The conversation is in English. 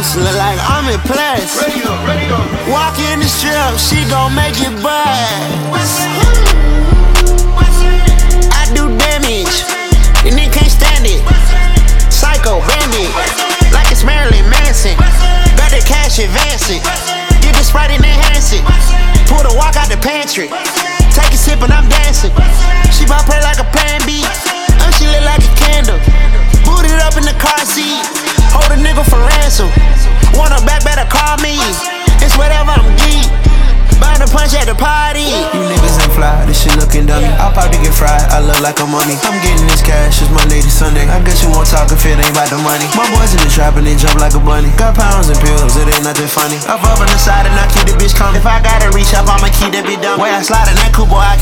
bounce, look like I'm in place. Walk in the strip, she gon' make it buzz. I do damage, and they can't stand it. Psycho, bandit, like it's Marilyn Manson. Got the cash, advance it. Get the Sprite and enhance it. Pull the walk out the pantry. Take a sip and I'm dancing. She bout play like a pan B. She lit like a candle. Boot it up in the car seat. Hold a nigga for ransom. Want her back, better call me. It's whatever, I'm geek. Burn the punch at the party. You niggas ain't fly, this shit looking dummy. I'll probably get fried, I look like a mummy. I'm getting this cash, it's Monday to Sunday. I guess you won't talk if it ain't about the money. My boys in the trap and they jump like a bunny. Got pounds and pills, it ain't nothing funny. Up on the side and I keep the bitch coming. If I gotta reach up, I'ma keep that bitch dumb. Way I slide in that coupe, boy, I